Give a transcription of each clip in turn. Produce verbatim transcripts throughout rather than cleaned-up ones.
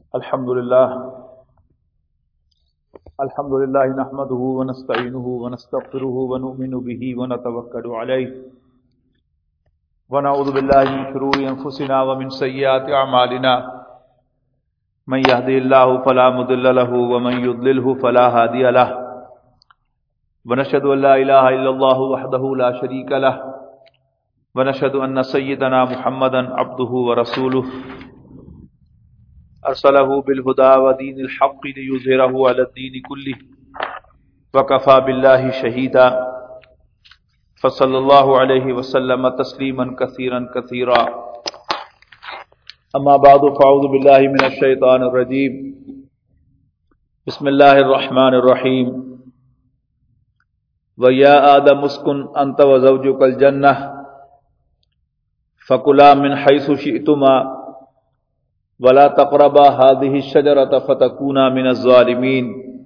الحمد لله الحمد لله نحمده ونستعينه ونستغفره ونؤمن به ونتوكل عليه ونعوذ بالله من شرور أنفسنا ومن سيئات أعمالنا من يهده الله فلا مضل له ومن يضلله فلا هادي له ونشهد أن لا إله إلا الله وحده لا شريك له ونشهد أن سيدنا محمدا عبده ورسوله ارسله بالهدى ودين الحق ليظهره على الدين كله وكفى بالله شهيدا فصلى الله عليه وسلم تسليما كثيرا كثيرا اما بعد فاعوذ بالله من الشيطان الرجيم بسم الله الرحمن الرحيم ويا آدم اسكن أنت وزوجك الجنة فكلا من حيث شئتما ولا تقربا هذه الشجرة فتكونا من الظالمين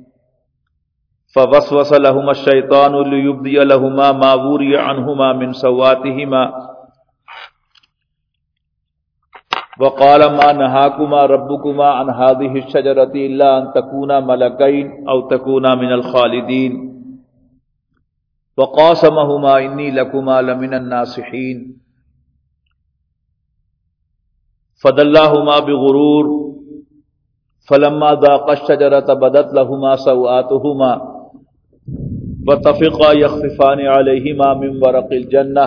فوسوس لهما الشيطان ليبدي لهما ما وري عنهما من سواتهما وقال ما نهاكما ربكما عن هذه الشجرة إلا أن تكونا ملكين أو تكونا من الخالدين وقاسمهما إني لكما لمن الناصحين فدلاهما بغرور فلما ذاقا الشجرة بدت لهما سوآتهما وطفقا يخصفان عليهما من ورق الجنة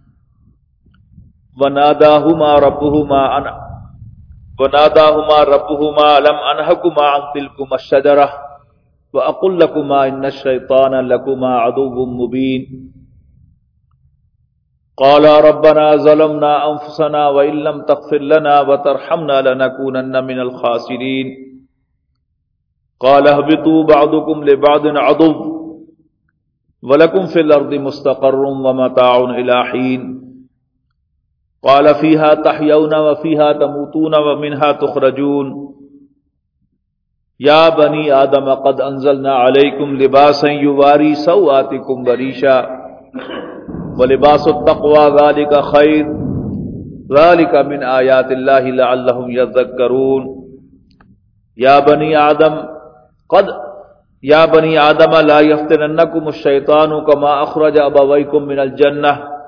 وناداهما ربهما أن وناداهما ربهما لم أنهكما عن تلكما الشجرة وأقل لكما إن الشيطان لكما عدو مبين قال ربنا ظلمنا أنفسنا وإن لم تغفر لنا وترحمنا لنكونن من الخاسرين قال اهبطوا بعضكم لبعض عدو ولكم في الأرض مستقر ومتاع إلى حين قال فيها تحيون وفيها تموتون ومنها تخرجون يا بني آدم قد أنزلنا عليكم لباسا يواري سوآتكم وريشا ولباس التقوى ذلك خير ذلك من آيات الله لعلهم يذكرون يا بني آدم قد يا بني آدم لا يفتننكم الشيطان كما أخرج أبويكم من الجنة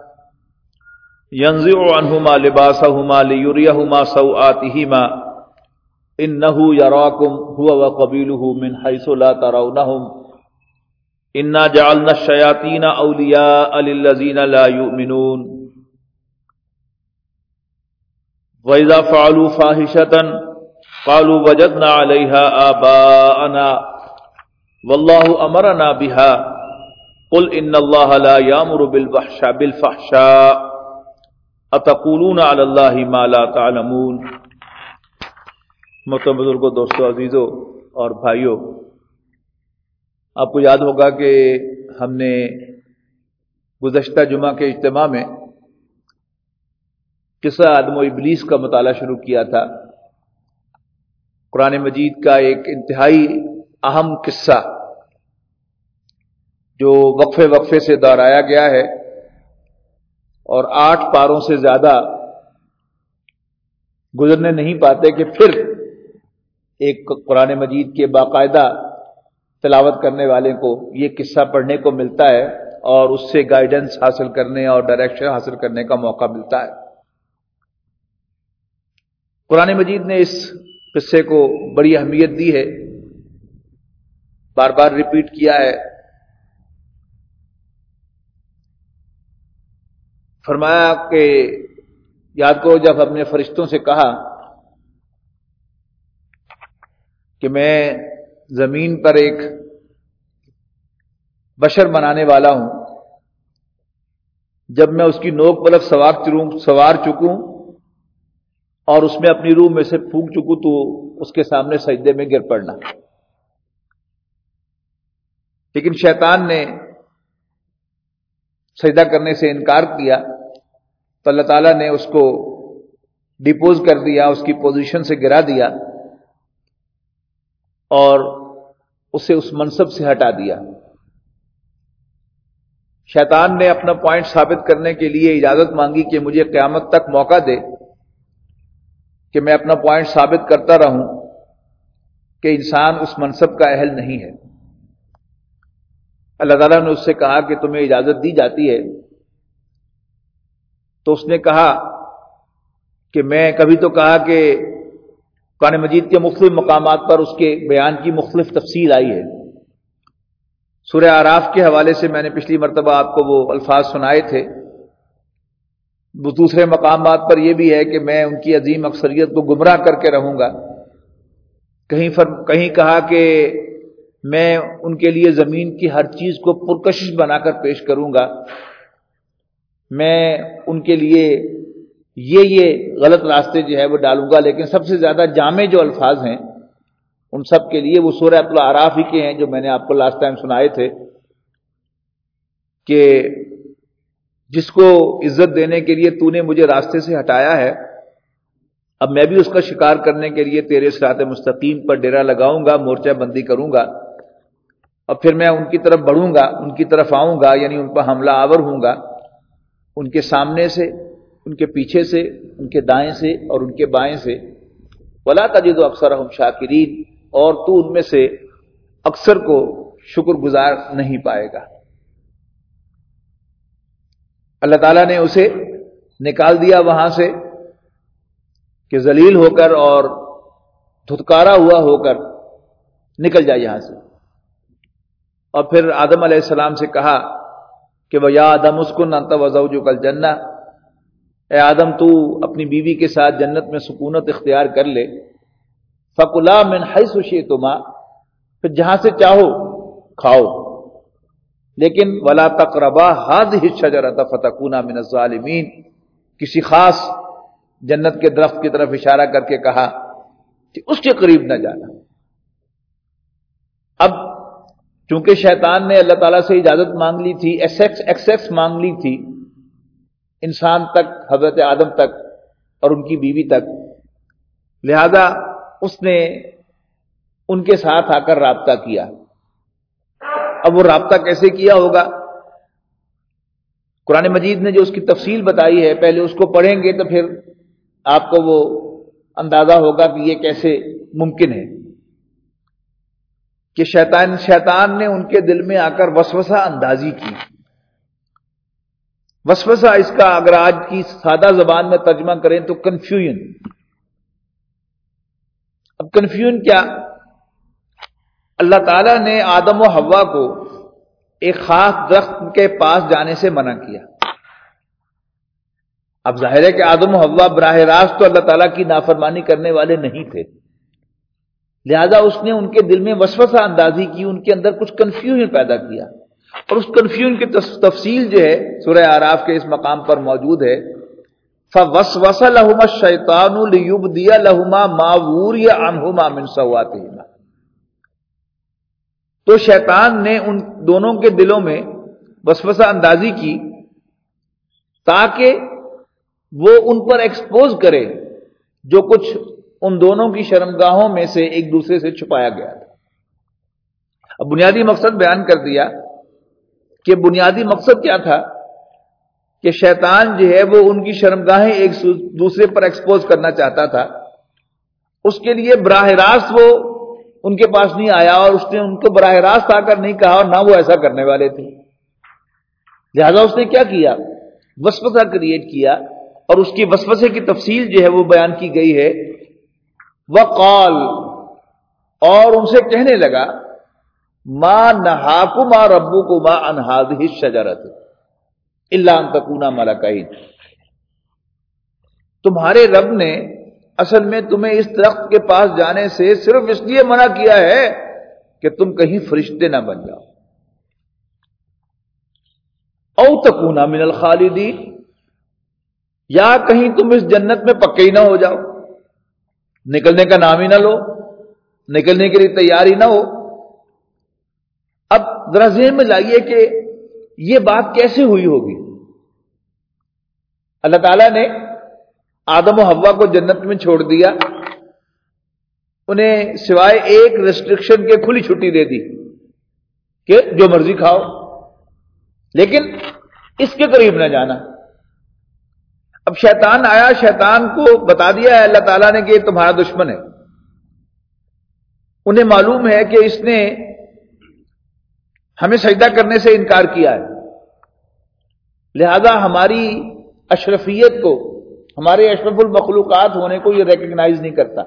ينزع عنهما لباسهما ليريهما سوآتهما إنه يراكم هو وقبيله من حيث لا ترونهم انا جعلنا الشیاطین اولیاء للذین لا یؤمنون وَإِذَا فَعَلُوا فَاحِشَةً قَالُوا وَجَدْنَا عَلَيْهَا آبَاءَنَا وَاللَّهُ أَمَرَنَا بِهَا قُلْ إِنَّ اللَّهَ لَا يَأْمُرُ بِالْفَحْشَاءِ أَتَقُولُونَ عَلَى اللَّهِ مَا لَا تَعْلَمُونَ۔ محترم بزرگوں، دوستو، عزیزو اور بھائیو، آپ کو یاد ہوگا کہ ہم نے گزشتہ جمعہ کے اجتماع میں قصہ آدم و ابلیس کا مطالعہ شروع کیا تھا۔ قرآن مجید کا ایک انتہائی اہم قصہ جو وقفے وقفے سے دہرایا گیا ہے اور آٹھ پاروں سے زیادہ گزرنے نہیں پاتے کہ پھر ایک قرآن مجید کے باقاعدہ تلاوت کرنے والے کو یہ قصہ پڑھنے کو ملتا ہے اور اس سے گائیڈنس حاصل کرنے اور ڈائریکشن حاصل کرنے کا موقع ملتا ہے۔ قرآن مجید نے اس قصے کو بڑی اہمیت دی ہے، بار بار ریپیٹ کیا ہے۔ فرمایا کہ یاد کرو جب ہم نے فرشتوں سے کہا کہ میں زمین پر ایک بشر بنانے والا ہوں، جب میں اس کی نوک پلک سوار سوار چکوں اور اس میں اپنی روح میں سے پھونک چکوں تو اس کے سامنے سجدے میں گر پڑنا۔ لیکن شیطان نے سجدہ کرنے سے انکار کیا تو اللہ تعالیٰ نے اس کو ڈیپوز کر دیا، اس کی پوزیشن سے گرا دیا اور اسے اس منصب سے ہٹا دیا۔ شیطان نے اپنا پوائنٹ ثابت کرنے کے لیے اجازت مانگی کہ مجھے قیامت تک موقع دے کہ میں اپنا پوائنٹ ثابت کرتا رہوں کہ انسان اس منصب کا اہل نہیں ہے۔ اللہ تعالیٰ نے اس سے کہا کہ تمہیں اجازت دی جاتی ہے، تو اس نے کہا کہ میں کبھی تو کہا کہ قرآن مجید کے مختلف مقامات پر اس کے بیان کی مختلف تفصیل آئی ہے۔ سورہ اعراف کے حوالے سے میں نے پچھلی مرتبہ آپ کو وہ الفاظ سنائے تھے۔ وہ دوسرے مقامات پر یہ بھی ہے کہ میں ان کی عظیم اکثریت کو گمراہ کر کے رہوں گا۔ کہیں فر کہیں کہا کہ میں ان کے لیے زمین کی ہر چیز کو پرکشش بنا کر پیش کروں گا، میں ان کے لیے یہ یہ غلط راستے جو ہے وہ ڈالوں گا، لیکن سب سے زیادہ جامع جو الفاظ ہیں ان سب کے لیے وہ سورہ الاعراف ہی کے ہیں جو میں نے آپ کو لاسٹ ٹائم سنائے تھے کہ جس کو عزت دینے کے لیے تو نے مجھے راستے سے ہٹایا ہے، اب میں بھی اس کا شکار کرنے کے لیے تیرے صراط مستقیم پر ڈیرا لگاؤں گا، مورچہ بندی کروں گا، اور پھر میں ان کی طرف بڑھوں گا، ان کی طرف آؤں گا، یعنی ان پر حملہ آور ہوں گا، ان کے سامنے سے، ان کے پیچھے سے، ان کے دائیں سے اور ان کے بائیں سے۔ وَلَا تَجِدُ أَكْثَرَهُمْ شَاكِرِينَ، اور تو ان میں سے اکثر کو شکر گزار نہیں پائے گا۔ اللہ تعالیٰ نے اسے نکال دیا وہاں سے کہ ذلیل ہو کر اور دھتکارا ہوا ہو کر نکل جائے یہاں سے، اور پھر آدم علیہ السلام سے کہا کہ وَيَا آدَمُ اسْكُنْ أَنْتَ وَزَوْجُكَ الْجَنَّةَ، اے آدم تو اپنی بیوی کے ساتھ جنت میں سکونت اختیار کر لے، فَكُلَا مِنْ حَيْثُ شِئْتُمَا، پھر جہاں سے چاہو کھاؤ، لیکن وَلَا تَقْرَبَا هَٰذِهِ الشَّجَرَةَ فَتَكُونَا مِنَ الظَّالِمِينَ، کسی خاص جنت کے درخت کی طرف اشارہ کر کے کہا کہ اس کے قریب نہ جانا۔ اب چونکہ شیطان نے اللہ تعالیٰ سے اجازت مانگ لی تھی، ایکسیس مانگ لی تھی انسان تک، حضرت آدم تک اور ان کی بیوی تک، لہذا اس نے ان کے ساتھ آ کر رابطہ کیا۔ اب وہ رابطہ کیسے کیا ہوگا؟ قرآن مجید نے جو اس کی تفصیل بتائی ہے، پہلے اس کو پڑھیں گے تو پھر آپ کو وہ اندازہ ہوگا کہ یہ کیسے ممکن ہے کہ شیطان شیطان نے ان کے دل میں آ کر وسوسہ اندازی کی۔ وسوسہ اس کا اگر آج کی سادہ زبان میں ترجمہ کریں تو کنفیوژن۔ اب کنفیوژن کیا؟ اللہ تعالیٰ نے آدم و حوا کو ایک خاص درخت کے پاس جانے سے منع کیا۔ اب ظاہر ہے کہ آدم و حوا براہ راست تو اللہ تعالیٰ کی نافرمانی کرنے والے نہیں تھے، لہذا اس نے ان کے دل میں وسوسہ اندازی کی، ان کے اندر کچھ کنفیوژن پیدا کیا، اور اس کنفیوژن کی تفصیل جو ہے سورہ اعراف کے اس مقام پر موجود ہے۔ فَوَسْوَسَ لَهُمَا الشَّيْطَانُ لِيُبْدِيَ لَهُمَا مَا وُورِيَ عَنْهُمَا مِنْ سَوْآتِهِمَا، تو شیطان نے ان دونوں کے دلوں میں وسوسہ اندازی کی تاکہ وہ ان پر ایکسپوز کرے جو کچھ ان دونوں کی شرمگاہوں میں سے ایک دوسرے سے چھپایا گیا تھا۔ اب بنیادی مقصد بیان کر دیا کہ بنیادی مقصد کیا تھا کہ شیطان جو ہے وہ ان کی شرمگاہیں ایک دوسرے پر ایکسپوز کرنا چاہتا تھا، اس کے لیے براہ راست وہ ان کے پاس نہیں آیا، اور اس نے ان کو براہ راست آ کر نہیں کہا، اور نہ وہ ایسا کرنے والے تھے، لہذا اس نے کیا کیا؟ وسوسہ کریٹ کیا، اور اس کی وسوسے کی تفصیل جو ہے وہ بیان کی گئی ہے۔ وقال، اور ان سے کہنے لگا، ما نہاکما ربکما عن ہذہ الشجرۃ الا ان تکونا ملکین، تمہارے رب نے اصل میں تمہیں اس درخت کے پاس جانے سے صرف اس لیے منع کیا ہے کہ تم کہیں فرشتے نہ بن جاؤ، او تکونا من الخالدین، یا کہیں تم اس جنت میں پکے ہی نہ ہو جاؤ، نکلنے کا نام ہی نہ لو، نکلنے کے لیے تیاری نہ ہو۔ اب ذرا ذہن میں لائیے کہ یہ بات کیسے ہوئی ہوگی؟ اللہ تعالیٰ نے آدم و حوا کو جنت میں چھوڑ دیا، انہیں سوائے ایک ریسٹرکشن کے کھلی چھٹی دے دی کہ جو مرضی کھاؤ، لیکن اس کے قریب نہ جانا۔ اب شیطان آیا، شیطان کو بتا دیا ہے اللہ تعالیٰ نے کہ یہ تمہارا دشمن ہے، انہیں معلوم ہے کہ اس نے ہمیں سجدہ کرنے سے انکار کیا ہے، لہذا ہماری اشرفیت کو، ہمارے اشرف المخلوقات ہونے کو یہ ریکگنائز نہیں کرتا۔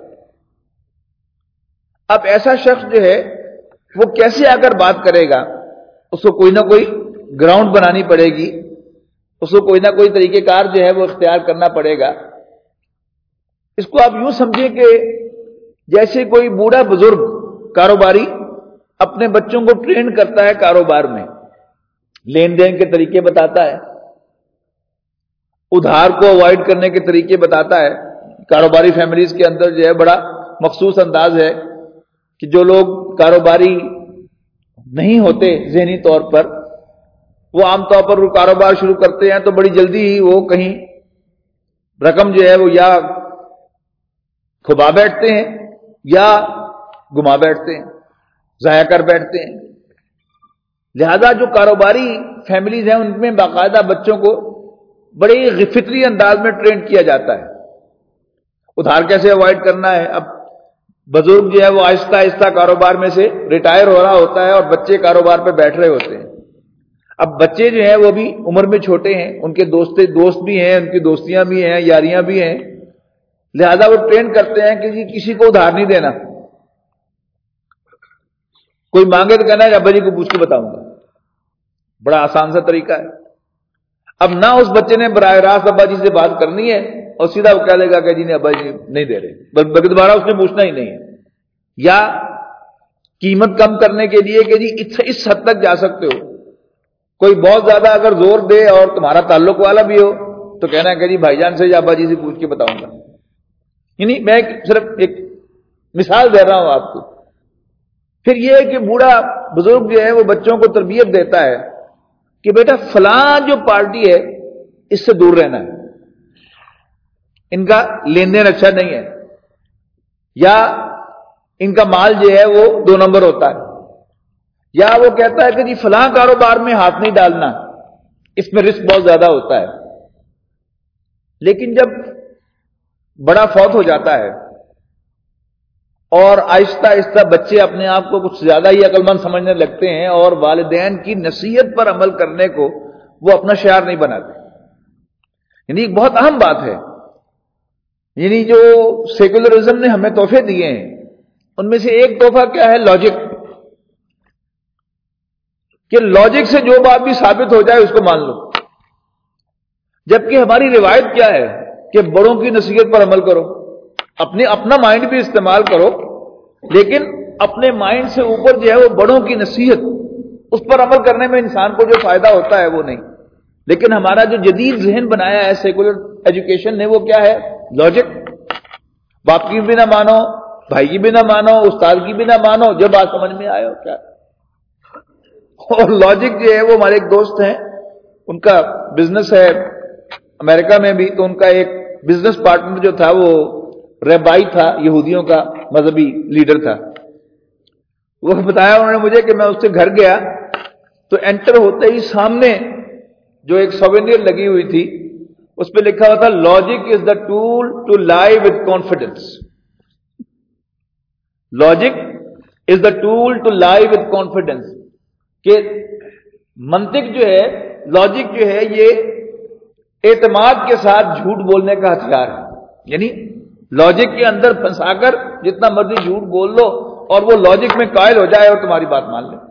اب ایسا شخص جو ہے وہ کیسے آ کر بات کرے گا؟ اس کو کوئی نہ کوئی گراؤنڈ بنانی پڑے گی، اس کو کوئی نہ کوئی طریقہ کار جو ہے وہ اختیار کرنا پڑے گا۔ اس کو آپ یوں سمجھیں کہ جیسے کوئی بوڑھا بزرگ کاروباری اپنے بچوں کو ٹرین کرتا ہے کاروبار میں، لین دین کے طریقے بتاتا ہے، ادھار کو اوائڈ کرنے کے طریقے بتاتا ہے۔ کاروباری فیملیز کے اندر جو ہے بڑا مخصوص انداز ہے کہ جو لوگ کاروباری نہیں ہوتے ذہنی طور پر، وہ عام طور پر وہ کاروبار شروع کرتے ہیں تو بڑی جلدی ہی وہ کہیں رقم جو ہے وہ یا کھبا بیٹھتے ہیں یا گما بیٹھتے ہیں، ضائع کر بیٹھتے ہیں۔ لہذا جو کاروباری فیملیز ہیں ان میں باقاعدہ بچوں کو بڑے فطری انداز میں ٹرین کیا جاتا ہے، ادھار کیسے اوائڈ کرنا ہے۔ اب بزرگ جو ہے وہ آہستہ آہستہ کاروبار میں سے ریٹائر ہو رہا ہوتا ہے اور بچے کاروبار پہ بیٹھ رہے ہوتے ہیں۔ اب بچے جو ہیں وہ بھی عمر میں چھوٹے ہیں، ان کے دوست دوست بھی ہیں، ان کی دوستیاں بھی ہیں، یاریاں بھی ہیں، لہذا وہ ٹرین کرتے ہیں کہ جی کسی کو ادھار نہیں دینا، کوئی مانگے تو کہنا ہے ابا جی کو پوچھ کے بتاؤں گا۔ بڑا آسان سا طریقہ ہے۔ اب نہ اس بچے نے براہ راست ابا جی سے بات کرنی ہے اور سیدھا وہ کہہ لے گا کہ جی نے ابا جی نہیں دے رہے، بلکہ دوبارہ اس نے پوچھنا ہی نہیں ہے، یا قیمت کم کرنے کے لیے کہ جی اس حد تک جا سکتے ہو۔ کوئی بہت زیادہ اگر زور دے اور تمہارا تعلق والا بھی ہو تو کہنا ہے کہ جی بھائی جان سے یا ابا جی سے پوچھ کے بتاؤں گا۔ یعنی میں صرف ایک مثال دے رہا ہوں آپ کو۔ پھر یہ ہے کہ بوڑھا بزرگ جو ہے وہ بچوں کو تربیت دیتا ہے کہ بیٹا فلاں جو پارٹی ہے اس سے دور رہنا ہے، ان کا لین دین اچھا نہیں ہے، یا ان کا مال جو ہے وہ دو نمبر ہوتا ہے، یا وہ کہتا ہے کہ جی فلاں کاروبار میں ہاتھ نہیں ڈالنا، اس میں رسک بہت زیادہ ہوتا ہے۔ لیکن جب بڑا فوت ہو جاتا ہے اور آہستہ آہستہ بچے اپنے آپ کو کچھ زیادہ ہی عقل مند سمجھنے لگتے ہیں اور والدین کی نصیحت پر عمل کرنے کو وہ اپنا شعار نہیں بناتے، یعنی ایک بہت اہم بات ہے۔ یعنی جو سیکولرزم نے ہمیں تحفے دیے ہیں ان میں سے ایک تحفہ کیا ہے؟ لاجک، کہ لاجک سے جو بات بھی ثابت ہو جائے اس کو مان لو۔ جبکہ ہماری روایت کیا ہے کہ بڑوں کی نصیحت پر عمل کرو، اپنے اپنا مائنڈ بھی استعمال کرو، لیکن اپنے مائنڈ سے اوپر جو ہے وہ بڑوں کی نصیحت، اس پر عمل کرنے میں انسان کو جو فائدہ ہوتا ہے وہ نہیں۔ لیکن ہمارا جو جدید ذہن بنایا ہے سیکولر ایجوکیشن نے وہ کیا ہے؟ لاجک۔ باپ کی بھی نہ مانو، بھائی کی بھی نہ مانو، استاد کی بھی نہ مانو، جو بات سمجھ میں آئے ہو کیا۔ اور لاجک جو ہے وہ ہمارے ایک دوست ہیں، ان کا بزنس ہے امریکہ میں بھی، تو ان کا ایک بزنس پارٹنر جو تھا وہ ریبائی تھا، یہودیوں کا مذہبی لیڈر تھا۔ وہ بتایا انہوں نے مجھے کہ میں اس سے گھر گیا تو انٹر ہوتے ہی سامنے جو ایک سوینئر لگی ہوئی تھی اس پہ لکھا ہوا تھا logic is the tool to lie with confidence. Logic is the tool to lie with confidence, کہ منطق جو ہے، لاجک جو ہے، یہ اعتماد کے ساتھ جھوٹ بولنے کا ہتھیار ہے۔ یعنی لاجک کے اندر پھنسا کر جتنا مرضی جھوٹ بول لو اور وہ لاجک میں قائل ہو جائے اور تمہاری بات مان لے۔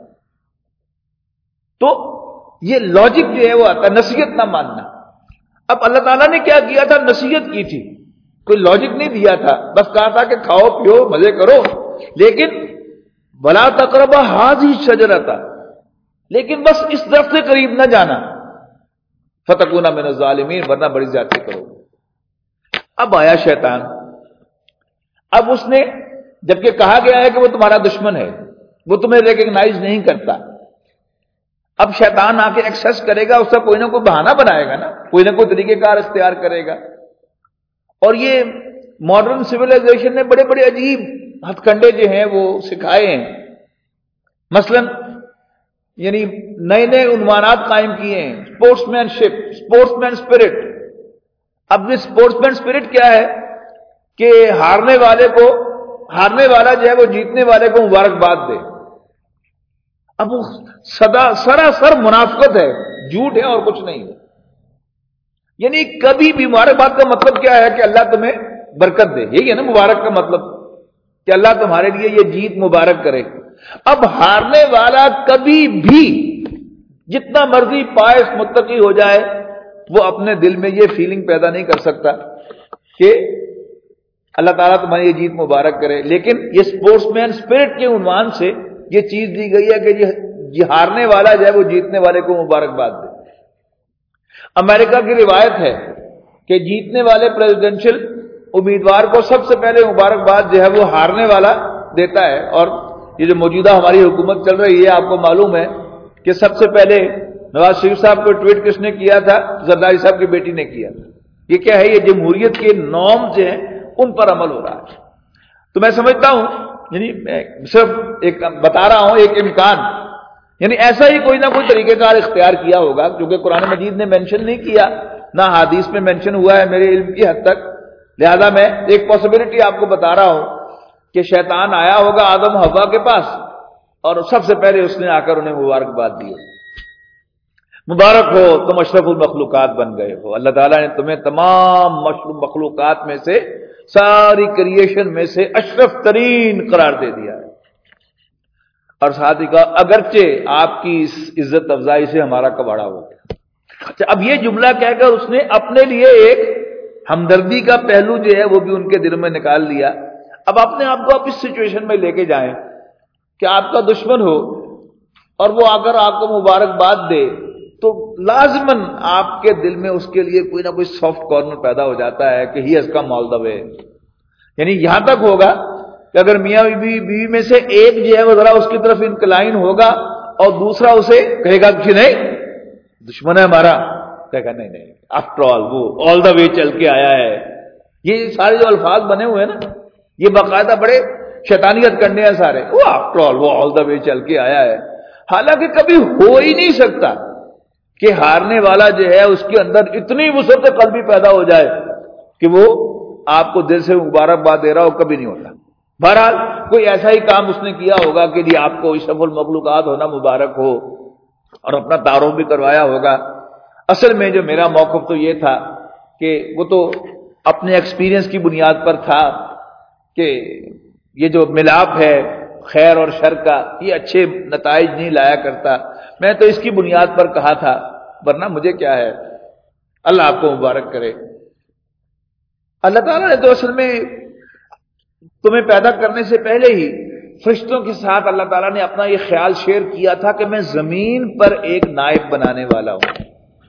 تو یہ لاجک جو ہے وہ آتا ہے، نصیحت نہ ماننا۔ اب اللہ تعالیٰ نے کیا کیا تھا؟ نصیحت کی تھی، کوئی لاجک نہیں دیا تھا، بس کہا تھا کہ کھاؤ پیو مزے کرو، لیکن وَلَا تَقْرَبَا هَٰذِهِ الشَّجَرَةَ، لیکن بس اس درخت کے قریب نہ جانا، فَتَكُونَ مِنَ الظَّالِمِينَ، ورنہ بڑی زیادتی کرو۔ اب آیا شیطان، اب اس نے جبکہ کہا گیا ہے کہ وہ تمہارا دشمن ہے، وہ تمہیں ریکگنائز نہیں کرتا، اب شیطان آ کے ایکسس کرے گا، اس کا کوئی نہ کوئی بہانہ بنائے گا نا، کوئی نہ کوئی طریقہ کار اختیار کرے گا۔ اور یہ ماڈرن سویلائزیشن نے بڑے بڑے عجیب ہتھ کنڈے جو ہیں وہ سکھائے ہیں۔ مثلا یعنی نئے نئے عنوانات قائم کیے ہیں، sportsmanship, sportsman spirit. اب یہ اسپورٹس مین اسپرٹ کیا ہے کہ ہارنے والے کو ہارنے والا جو ہے وہ جیتنے والے کو مبارکباد دے. اب وہ سدا سراسر منافقت ہے، جھوٹ ہے اور کچھ نہیں ہے. یعنی کبھی بھی مبارکباد کا مطلب کیا ہے کہ اللہ تمہیں برکت دے، یہی ہے نا مبارک کا مطلب، کہ اللہ تمہارے لیے یہ جیت مبارک کرے. اب ہارنے والا کبھی بھی جتنا مرضی پائس متقی ہو جائے وہ اپنے دل میں یہ فیلنگ پیدا نہیں کر سکتا کہ اللہ تعالیٰ تمہاری یہ جیت مبارک کرے. لیکن یہ اسپورٹس مین اسپرٹ کے عنوان سے یہ چیز دی گئی ہے کہ یہ ہارنے والا جو ہے وہ جیتنے والے کو مبارکباد دے. امریکہ کی روایت ہے کہ جیتنے والے پریزیڈنشل امیدوار کو سب سے پہلے مبارکباد جو ہے وہ ہارنے والا دیتا ہے. اور یہ جو موجودہ ہماری حکومت چل رہی ہے، آپ کو معلوم ہے کہ سب سے پہلے نواز شریف صاحب کو ٹویٹ کس نے کیا تھا؟ زرداری صاحب کی بیٹی نے کیا تھا. یہ کیا ہے؟ یہ جمہوریت کے نارم جو ہیں ان پر عمل ہو رہا ہے. تو میں سمجھتا ہوں، یعنی میں صرف ایک بتا رہا ہوں ایک امکان، یعنی ایسا ہی کوئی نہ کوئی طریقہ کار اختیار کیا ہوگا، کیونکہ قرآن مجید نے مینشن نہیں کیا، نہ حدیث میں مینشن ہوا ہے میرے علم کی حد تک. لہذا میں ایک پاسبلٹی آپ کو بتا رہا ہوں کہ شیطان آیا ہوگا آدم و حوا کے پاس اور سب سے پہلے اس نے آ کر انہیں مبارکباد دی. مبارک ہو تم اشرف المخلوقات بن گئے ہو. اللہ تعالیٰ نے تمہیں تمام مخلوقات میں سے، ساری کریشن میں سے اشرف ترین قرار دے دیا ہے. اور ساتھ ہی کہا اگرچہ آپ کی اس عزت افزائی سے ہمارا کباڑا ہو گیا. اچھا، اب یہ جملہ کہہ کر اس نے اپنے لیے ایک ہمدردی کا پہلو جو ہے وہ بھی ان کے دل میں نکال لیا. اب اپنے آپ کو آپ اس سچویشن میں لے کے جائیں کہ آپ کا دشمن ہو اور وہ اگر آپ کو مبارکباد دے تو لازماً آپ کے دل میں اس کے لیے کوئی نہ کوئی سافٹ کارنر پیدا ہو جاتا ہے کہ ہی ہیز کم آل دا وے. یعنی یہاں تک ہوگا کہ اگر میاں بیوی بیوی میں سے ایک جو ہے وہ ذرا اس کی طرف انکلائن ہوگا اور دوسرا اسے کہے گا کہ نہیں دشمن ہے ہمارا، کہے گا نہیں نہیں آفٹر آل وہ آل دا وے چل کے آیا ہے. یہ سارے جو الفاظ بنے ہوئے ہیں نا، یہ باقاعدہ بڑے شیطانیت کرنے ہیں سارے. وہ آفٹر آل وہ آل دا وے چل کے آیا ہے. حالانکہ کبھی ہو ہی نہیں سکتا کہ ہارنے والا جو ہے اس کے اندر اتنی وسعت قلبی پیدا ہو جائے کہ وہ آپ کو دل سے مبارکباد دے رہا ہو، کبھی نہیں ہوتا. بہرحال کوئی ایسا ہی کام اس نے کیا ہوگا کہ جی آپ کو اشرف المخلوقات ہونا مبارک ہو، اور اپنا تعارف بھی کروایا ہوگا. اصل میں جو میرا موقف تو یہ تھا کہ وہ تو اپنے ایکسپیرینس کی بنیاد پر تھا کہ یہ جو ملاپ ہے خیر اور شر کا یہ اچھے نتائج نہیں لایا کرتا. میں تو اس کی بنیاد پر کہا تھا، ورنہ مجھے کیا ہے، اللہ آپ کو مبارک کرے. اللہ تعالیٰ نے تو اصل میں تمہیں پیدا کرنے سے پہلے ہی فرشتوں کے ساتھ اللہ تعالیٰ نے اپنا یہ خیال شیئر کیا تھا کہ میں زمین پر ایک نائب بنانے والا ہوں.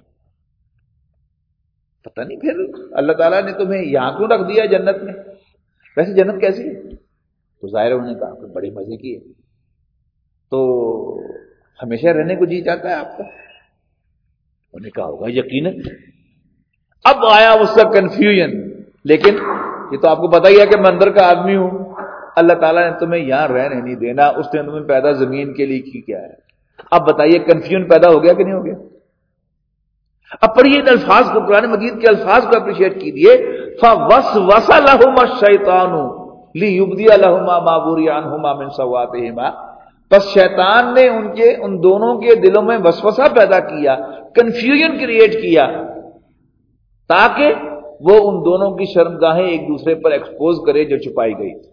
پتہ نہیں پھر اللہ تعالیٰ نے تمہیں یہاں کیوں رکھ دیا جنت میں. ویسے جنت کیسی ہے؟ تو ظاہر انہوں نے کہا کہ بڑے مزے کی ہے. تو ہمیشہ رہنے کو جی چاہتا ہے آپ کا؟ انہوں نے کہا ہوگا یقیناً. اب آیا اس کا کنفیوژن، لیکن یہ تو آپ کو پتا ہی ہے کہ میں اندر کا آدمی ہوں. اللہ تعالیٰ نے تمہیں یہاں رہنے نہیں دینا، اس نے تمہیں پیدا زمین کے لیے کی کیا ہے. اب بتائیے کنفیوژن پیدا ہو گیا کہ نہیں ہو گیا؟ اب پڑھیے ان الفاظ کو، قرآن مجید کے الفاظ کو اپریشیٹ کیجیے. فَوَسْوَسَ لَهُمَا الشَّيْطَانُ لِيُبْدِيَ لَهُمَا مَا بُرِئَ عَنْهُمَا مِنْ سَوْآتِهِمَا. بس شیطان نے ان کے ان دونوں کے دلوں میں وسوسہ پیدا کیا، کنفیوژن کریٹ کیا، تاکہ وہ ان دونوں کی شرمگاہیں ایک دوسرے پر ایکسپوز کرے جو چھپائی گئی تھی.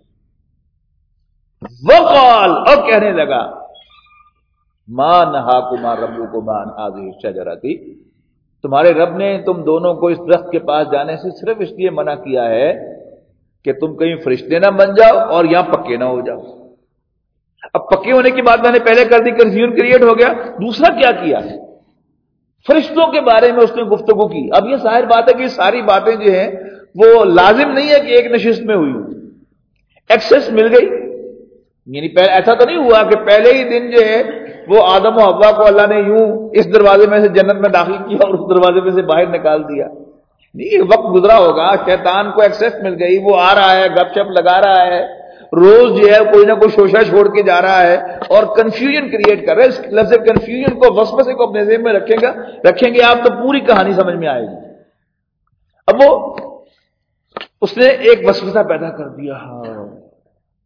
وقال، اور کہنے لگا، ما نہاکما ربکما عن هذه الشجرة، تمہارے رب نے تم دونوں کو اس درخت کے پاس جانے سے صرف اس لیے منع کیا ہے کہ تم کہیں فرشتے نہ بن جاؤ اور یہاں پکے نہ ہو جاؤ. اب پکے ہونے کی بات میں نے پہلے کر دی، کنفیوژن کریٹ ہو گیا. دوسرا کیا کیا؟ فرشتوں کے بارے میں اس نے گفتگو کی. اب یہ ظاہر بات ہے کہ یہ ساری باتیں جو ہیں وہ لازم نہیں ہے کہ ایک نشست میں ہوئی. ایکسس مل گئی. یعنی ایسا تو نہیں ہوا کہ پہلے ہی دن جو ہے وہ آدم و حوا کو اللہ نے یوں اس دروازے میں سے جنت میں داخل کیا اور اس دروازے میں سے باہر نکال دیا. نہیں، وقت گزرا ہوگا، شیطان کو ایکسس مل گئی، وہ آ رہا ہے، گپ شپ لگا رہا ہے، روز جو ہے کوئی نہ کوئی شوشہ چھوڑ کے جا رہا ہے اور کنفیوژن کریٹ کر رہا ہے. اس لفظ کنفیوژن کو، وسوسے کو اپنے ذہن میں رکھیں گا رکھیں گے آپ تو پوری کہانی سمجھ میں آئے گی. اب وہ اس نے ایک وسوسہ پیدا کر دیا. ہاں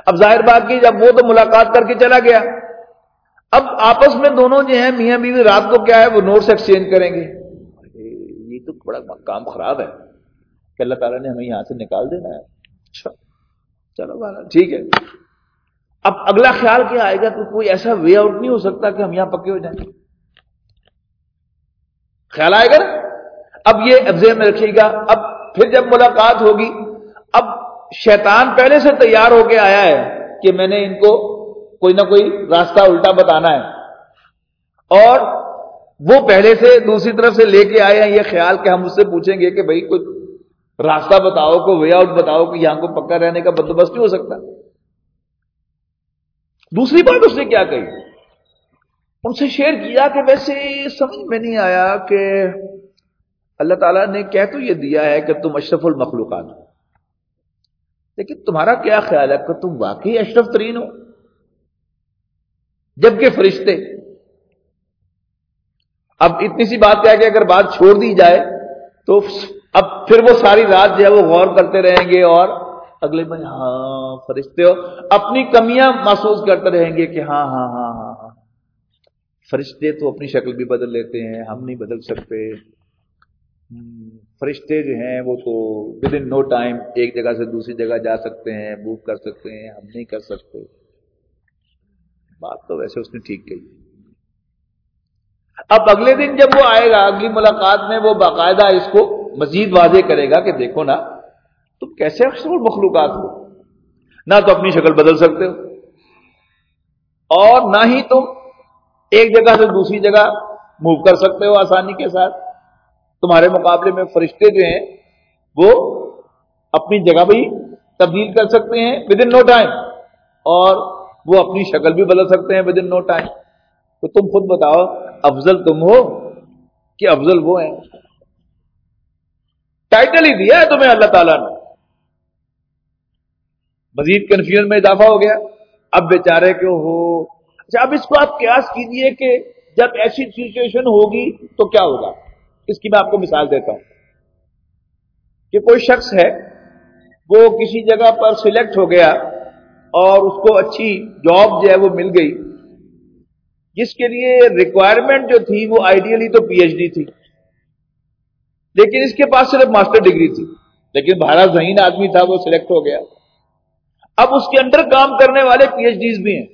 اب ظاہر بات کی جب وہ تو ملاقات کر کے چلا گیا، اب آپس میں دونوں جو ہیں میاں بیوی رات کو کیا ہے وہ نوٹس ایکسچینج کریں گے. یہ تو بڑا کام خراب ہے کہ اللہ تعالیٰ نے ہمیں یہاں سے نکال دینا ہے. اچھا چلو بہرحال ٹھیک ہے. اب اگلا خیال کیا آئے گا کہ کوئی ایسا وے آؤٹ نہیں ہو سکتا کہ ہم یہاں پکے ہو جائیں. خیال آئے گا نا. اب یہ ذہن میں رکھیے گا. اب پھر جب ملاقات ہوگی، اب شیطان پہلے سے تیار ہو کے آیا ہے کہ میں نے ان کو کوئی نہ کوئی راستہ الٹا بتانا ہے، اور وہ پہلے سے دوسری طرف سے لے کے آئے ہیں یہ خیال کہ ہم اس سے پوچھیں گے کہ بھائی کوئی راستہ بتاؤ، کوئی وے آؤٹ بتاؤ کہ یہاں کو پکا رہنے کا بندوبست نہیں ہو سکتا. دوسری بات اس نے کیا کہی، ان سے شیئر کیا کہ ویسے سمجھ میں نہیں آیا کہ اللہ تعالیٰ نے کہہ تو یہ دیا ہے کہ تم اشرف المخلوقات ہو، لیکن تمہارا کیا خیال ہے کہ تم واقعی اشرف ترین ہو؟ جبکہ فرشتے. اب اتنی سی بات کیا کہ اگر بات چھوڑ دی جائے تو اب پھر وہ ساری رات جو ہے وہ غور کرتے رہیں گے اور اگلے میں ہاں فرشتے ہو اپنی کمیاں محسوس کرتے رہیں گے کہ ہاں ہاں ہاں ہاں ہاں فرشتے تو اپنی شکل بھی بدل لیتے ہیں، ہم نہیں بدل سکتے. فرشتے جو ہیں وہ تو ود ان نو ٹائم ایک جگہ سے دوسری جگہ جا سکتے ہیں، موو کر سکتے ہیں، ہم نہیں کر سکتے. بات تو ویسے اس نے ٹھیک کہی. اب اگلے دن جب وہ آئے گا اگلی ملاقات میں وہ باقاعدہ اس کو مزید واضح کرے گا کہ دیکھو نا تم کیسے اشرف مخلوقات ہو، نہ تو اپنی شکل بدل سکتے ہو اور نہ ہی تم ایک جگہ سے دوسری جگہ موو کر سکتے ہو آسانی کے ساتھ. تمہارے مقابلے میں فرشتے جو ہیں وہ اپنی جگہ بھی تبدیل کر سکتے ہیں ود ان نو ٹائم، اور وہ اپنی شکل بھی بدل سکتے ہیں ود ان نو ٹائم. تو تم خود بتاؤ افضل تم ہو کہ افضل وہ ہیں؟ ٹائٹل ہی دیا ہے تمہیں اللہ تعالیٰ نے. مزید کنفیوژن میں اضافہ ہو گیا. اب بیچارے کیوں ہو. اچھا اب اس کو آپ قیاس کیجئے کہ جب ایسی سچویشن ہوگی تو کیا ہوگا. اس کی میں آپ کو مثال دیتا ہوں کہ کوئی شخص ہے وہ کسی جگہ پر سلیکٹ ہو گیا اور اس کو اچھی جاب جو ہے وہ مل گئی، جس کے لیے ریکوائرمنٹ جو تھی وہ آئیڈیلی تو پی ایچ ڈی تھی، لیکن اس کے پاس صرف ماسٹر ڈگری تھی، لیکن بھارا ذہین آدمی تھا وہ سلیکٹ ہو گیا. اب اس کے اندر کام کرنے والے پی ایچ ڈیز بھی ہیں،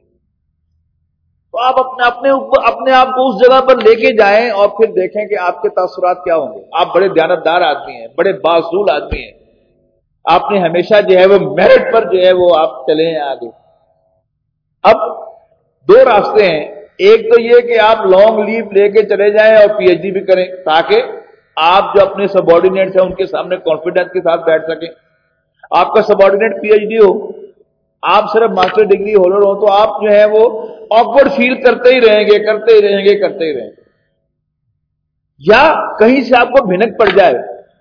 تو آپ اپنے اپنے اپنے آپ کو اس جگہ پر لے کے جائیں اور پھر دیکھیں کہ آپ کے تاثرات کیا ہوں گے. آپ بڑے دیانتدار آدمی ہیں، بڑے بااصول آدمی ہیں، آپ نے ہمیشہ جو ہے وہ میرٹ پر جو ہے وہ آپ چلے ہیں آگے. اب دو راستے ہیں. ایک تو یہ کہ آپ لانگ لیو لے کے چلے جائیں اور پی ایچ ڈی بھی کریں تاکہ آپ جو اپنے سبارڈینیٹس ہیں ان کے سامنے کانفیڈنس کے ساتھ بیٹھ سکیں. آپ کا سبارڈینیٹ پی ایچ ڈی ہو، آپ صرف ماسٹر ڈگری ہولڈر ہو، تو آپ جو ہے وہ آکورڈ فیل کرتے ہی رہیں گے کرتے ہی رہیں گے کرتے ہی رہیں گے. یا کہیں سے آپ کو بھنک پڑ جائے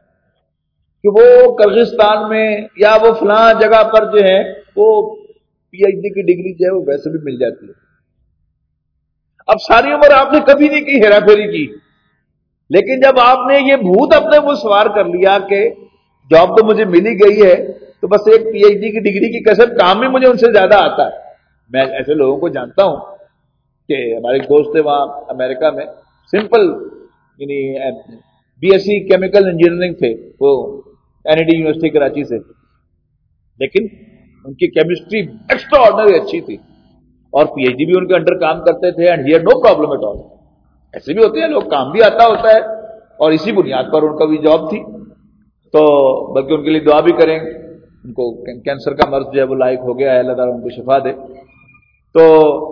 کہ وہ کرغزستان میں یا وہ فلاں جگہ پر جو ہے وہ پی ایچ ڈی کی ڈگری جو ہے وہ ویسے بھی مل جاتی ہے. اب ساری عمر آپ نے کبھی نہیں کی ہیرا پھیری کی، لیکن جب آپ نے یہ بھوت اپنے وہ سوار کر لیا کہ جاب تو مجھے مل ہی گئی ہے تو بس ایک پی ایچ ڈی کی ڈگری کی کسر کام بھی مجھے ان سے زیادہ آتا ہے. میں ایسے لوگوں کو جانتا ہوں کہ ہمارے ایک دوست تھے وہاں امریکہ میں، سمپل یعنی B S C chemical engineering تھے وہ N E D university Karachi سے، لیکن ان کی کیمسٹری ایکسٹرا آرڈنری اچھی تھی اور پی ایچ ڈی بھی ان کے انڈر کام کرتے تھے and he had no problem at all. ایسے بھی ہوتے ہیں لوگ، کام بھی آتا ہوتا ہے اور اسی بنیاد پر ان کا بھی جاب تھی. تو بلکہ ان کے لیے دعا بھی کریں گے، ان کو کینسر کا مرض جو ہے وہ لائق ہو گیا ہے، اللہ تعالیٰ ان کو شفا دے. تو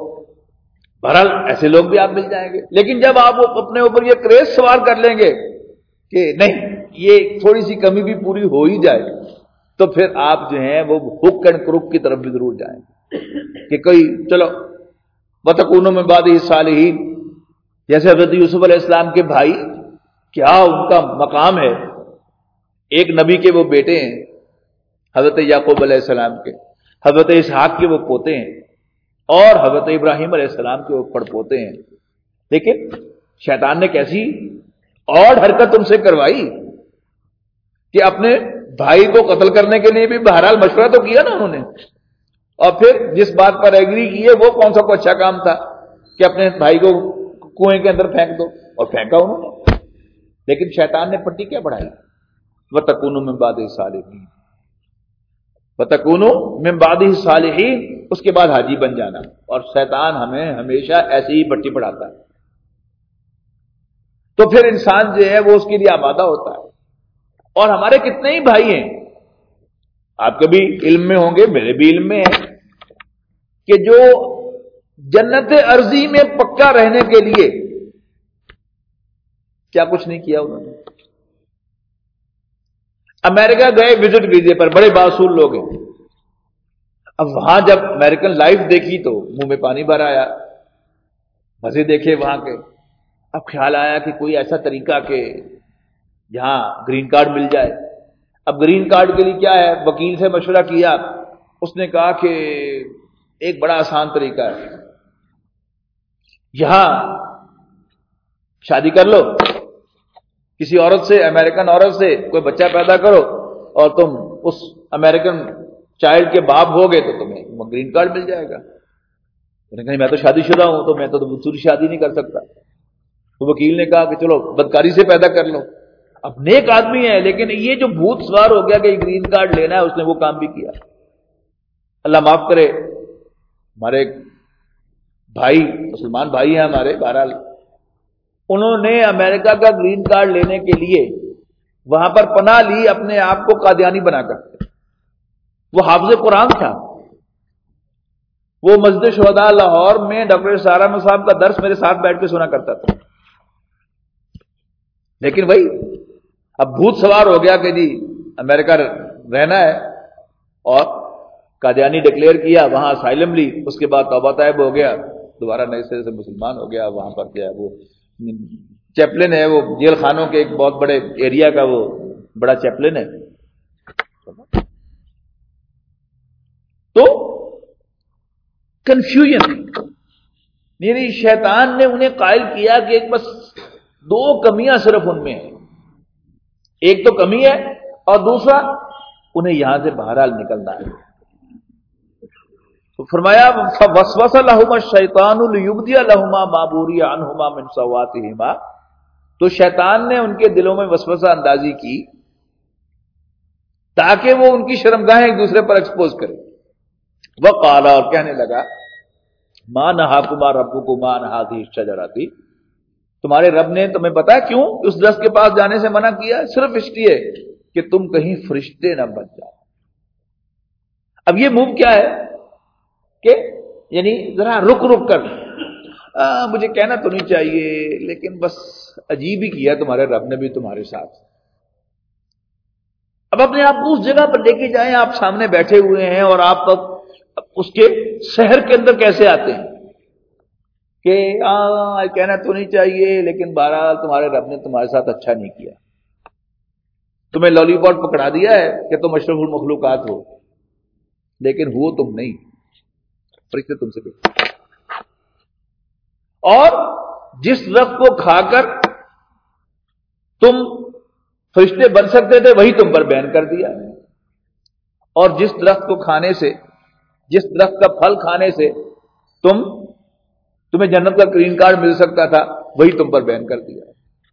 بہرحال ایسے لوگ بھی آپ مل جائیں گے. لیکن جب آپ اپنے اوپر یہ کریز سوار کر لیں گے کہ نہیں یہ تھوڑی سی کمی بھی پوری ہو ہی جائے تو پھر آپ جو ہیں وہ ہک اینڈ کروک کی طرف بھی ضرور جائیں کہ کوئی چلو وتکونوا من بعدہ صالحین، جیسے حضرت یوسف علیہ السلام کے بھائی کیا ان کا مقام ہے. ایک نبی کے وہ بیٹے ہیں حضرت یعقوب علیہ السلام کے، حضرت اسحاق کے وہ پوتے ہیں اور حضرت ابراہیم علیہ السلام کے وہ پڑپوتے ہیں. لیکن شیطان نے کیسی اور حرکت ان سے کروائی کہ اپنے بھائی کو قتل کرنے کے لیے بھی بہرحال مشورہ تو کیا نا انہوں نے، اور پھر جس بات پر ایگری کیے وہ کون سا کوئی اچھا کام تھا کہ اپنے بھائی کو کنویں کے اندر پھینک دو، اور پھینکا انہوں نے. لیکن شیطان نے پٹی کیا بڑھائی؟ وَتَكُونُوا مِن بَعْدِهِ صَالِحِينَ، وَتَكُونُوا مِن بَعْدِهِ صَالِحِينَ، اس کے بعد حاجی بن جانا. اور شیطان ہمیں ہمیشہ ایسی ہی پٹی پڑھاتا ہے. تو پھر انسان جو ہے وہ اس کے لیے آمادہ ہوتا ہے. اور ہمارے کتنے ہی بھائی ہیں، آپ کے بھی علم میں ہوں گے، میرے بھی علم میں ہے، کہ جو جنت ارضی میں پکا رہنے کے لیے کیا کچھ نہیں کیا انہوں نے. امریکہ گئے وزٹ ویزے پر، بڑے باصول لوگ ہیں. اب وہاں جب امریکن لائف دیکھی تو منہ میں پانی بھر آیا، مزے دیکھے وہاں کے. اب خیال آیا کہ کوئی ایسا طریقہ کہ جہاں گرین کارڈ مل جائے. اب گرین کارڈ کے لیے کیا ہے، وکیل سے مشورہ کیا، اس نے کہا کہ ایک بڑا آسان طریقہ ہے، یہاں شادی کر لو کسی عورت سے، امریکن عورت سے، کوئی بچہ پیدا کرو، اور تم اس امریکن چائلڈ کے باپ ہوگے تو تمہیں گرین کارڈ مل جائے گا. انہوں نے کہا میں تو شادی شدہ ہوں تو میں تو دوسری شادی نہیں کر سکتا. تو وکیل نے کہا کہ چلو بدکاری سے پیدا کر لو. اب نیک آدمی ہے، لیکن یہ جو بھوت سوار ہو گیا کہ گرین کارڈ لینا ہے، اس نے وہ کام بھی کیا. اللہ معاف کرے، ہمارے بھائی مسلمان بھائی ہیں ہمارے، بہرحال انہوں نے امریکہ کا گرین کارڈ لینے کے لیے وہاں پر پناہ لی اپنے آپ کو قادیانی بنا کر. وہ حافظ قرآن تھا. وہ مسجد شہداء لاہور میں ڈاکٹر سارا صاحب کا درس میرے ساتھ بیٹھ کے سنا کرتا تھا. لیکن وہی اب بھوت سوار ہو گیا کہ جی امریکہ رہنا ہے، اور قادیانی ڈکلیئر کیا، وہاں اسائلم لی، اس کے بعد توبہ طائب ہو گیا، دوبارہ نئے سرے سے مسلمان ہو گیا. وہاں پر کیا وہ چیپلن ہے، وہ جیل خانوں کے ایک بہت بڑے ایریا کا وہ بڑا چیپلن ہے. تو کنفیوژن، یعنی شیطان نے انہیں قائل کیا کہ ایک بس دو کمیاں صرف ان میں ہیں. ایک تو کمی ہے، اور دوسرا انہیں یہاں سے بہرحال نکلنا ہے. تو فرمایا وسوس لهما الشیطان لیبدی لهما ما بوری عنہما من سوآتہما. تو شیطان نے ان کے دلوں میں وسوسہ اندازی کی تاکہ وہ ان کی شرمگاہیں ایک دوسرے پر ایکسپوز کرے. وقال، اور کہنے لگا، ما نہاکما ربکما عن هذه الشجرۃ، تمہارے رب نے تمہیں پتا ہے کیوں اس درخت کے پاس جانے سے منع کیا؟ صرف اس لیے کہ تم کہیں فرشتے نہ بن جاؤ. اب یہ موو کیا ہے کہ یعنی ذرا رک رک کر، آ, مجھے کہنا تو نہیں چاہیے لیکن بس عجیب ہی کیا تمہارے رب نے بھی تمہارے ساتھ. اب اپنے آپ کو اس جگہ پر لے کے جائیں، آپ سامنے بیٹھے ہوئے ہیں اور آپ اس کے شہر کے اندر کیسے آتے ہیں کہ آ, کہنا تو نہیں چاہیے لیکن بہرحال تمہارے رب نے تمہارے ساتھ اچھا نہیں کیا. تمہیں لالی پاٹ پکڑا دیا ہے کہ تم اشرف المخلوقات ہو، لیکن ہو تم نہیں، فرشتے تم سے بہتر. اور جس درخت کو کھا کر تم فرشتے بن سکتے تھے وہی تم پر بین کر دیا، اور جس درخت کو کھانے سے، جس درخت کا پھل کھانے سے تم تمہیں جنت کا گرین کارڈ مل سکتا تھا وہی تم پر بین کر دیا.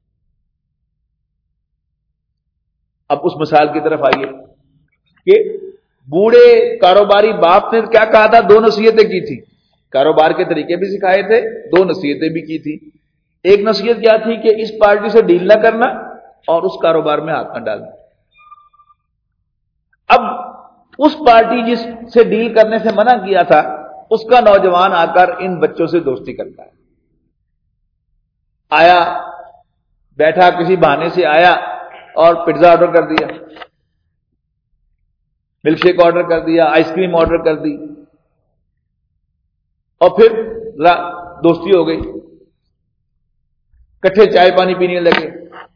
اب اس مثال کی طرف آئیے کہ بوڑھے کاروباری باپ نے کیا کہا تھا؟ دو نصیحتیں کی تھی، کاروبار کے طریقے بھی سکھائے تھے، دو نصیحتیں بھی کی تھی. ایک نصیحت کیا تھی کہ اس پارٹی سے ڈیل نہ کرنا اور اس کاروبار میں ہاتھ نہ ڈالنا. اب اس پارٹی جس سے ڈیل کرنے سے منع کیا تھا اس کا نوجوان آ کر ان بچوں سے دوستی کرتا ہے. آیا، بیٹھا، کسی بہانے سے آیا اور پیزا آرڈر کر دیا، ملک شیک آرڈر کر دیا، آئس کریم آرڈر کر دی، اور پھر دوستی ہو گئی، کٹھے چائے پانی پینے لگے.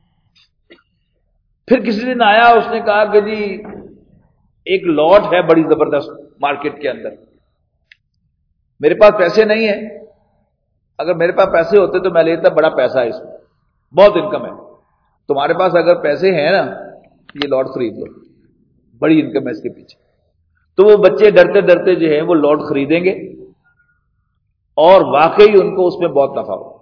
پھر کسی دن آیا، اس نے کہا کہ جی ایک لاٹ ہے بڑی زبردست مارکیٹ کے اندر، میرے پاس پیسے نہیں ہیں، اگر میرے پاس پیسے ہوتے تو میں لیتا، بڑا پیسہ ہے اس میں، بہت انکم ہے. تمہارے پاس اگر پیسے ہیں نا یہ لاٹ خرید لو، بڑی انکم ہے اس کے پیچھے. تو وہ بچے ڈرتے ڈرتے جو ہے وہ لوٹ خریدیں گے اور واقعی ان کو اس میں بہت نفع ہو.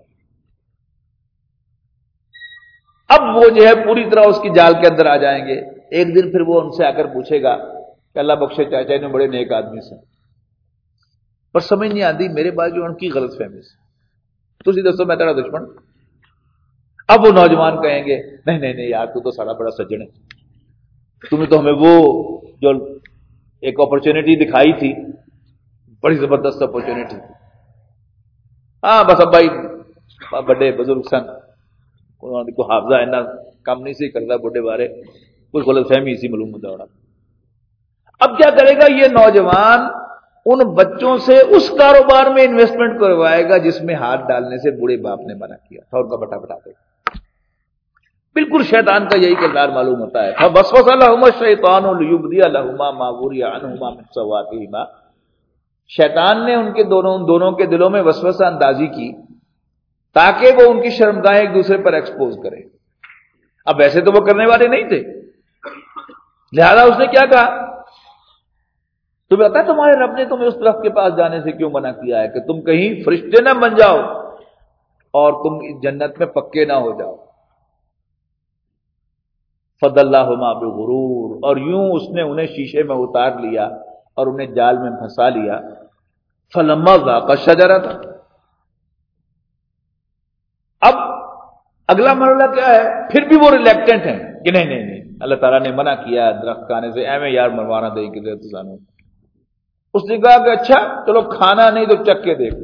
اب وہ جو ہے پوری طرح اس کی جال کے اندر آ جائیں گے. ایک دن پھر وہ ان سے آ کر پوچھے گا کہ اللہ بخشے چاچا نے بڑے نیک آدمی سے، پر سمجھ نہیں آتی میرے بارے جو ان کی غلط فہمی سے، تسی دسو میں تیرا دشمن. اب وہ نوجوان کہیں گے نہیں نہیں نہیں یار تو تو سارا بڑا سجن ہے، تمہیں تو ہمیں وہ جو ایک اپرچونٹی دکھائی تھی بڑی زبردست اپرچونٹی. ہاں بس اب بھائی بڑے بزرگ سن انہوں کو حافظہ اینا کام نہیں سی کرتا بڑے بارے کوئی غلط فہمی اسی معلوم ہوتا ہونا. اب کیا کرے گا یہ نوجوان؟ ان بچوں سے اس کاروبار میں انویسٹمنٹ کروائے گا جس میں ہاتھ ڈالنے سے بوڑھے باپ نے منع کیا تھا، ان کا بٹا بٹا دے گا. بالکل شیطان کا یہی کردار معلوم ہوتا ہے. فوسوس لهما الشیطان لیبدی لهما ما وري عنهما من سوآتهما. شیطان نے ان کے دونوں ان دونوں کے دلوں میں وسوسہ اندازی کی تاکہ وہ ان کی شرمگاہیں ایک دوسرے پر ایکسپوز کریں. اب ایسے تو وہ کرنے والے نہیں تھے، لہذا اس نے کیا کہا؟ تمہیں پتا ہے تمہارے رب نے تمہیں اس درخت کے پاس جانے سے کیوں منع کیا ہے؟ کہ تم کہیں فرشتے نہ بن جاؤ اور تم اس جنت میں پکے نہ ہو جاؤ. فَضَلَّهُمَا بِغُرُورٍ. اور یوں اس نے انہیں شیشے میں اتار لیا اور انہیں جال میں پھنسا لیا. فَلَمَّا ذَاقَا الشَّجَرَةَ. اب اگلا مرحلہ کیا ہے؟ پھر بھی وہ ریلیکٹنٹ ہیں کہ نہیں نہیں نہیں اللہ تعالیٰ نے منع کیا درخت کھانے سے، اے میں یار مروانا دے کے دے تو سانو. اس نے کہا کہ اچھا چلو کھانا نہیں تو چکھ کے دیکھ.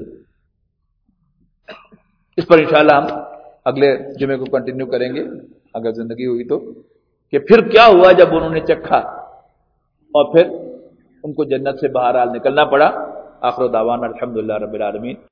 اس پر انشاءاللہ ہم اگلے جمعے کو کنٹینیو کریں گے اگر زندگی ہوئی تو، کہ پھر کیا ہوا جب انہوں نے چکھا اور پھر ان کو جنت سے بہرحال نکلنا پڑا. آخر دعوانا الحمدللہ رب العالمین.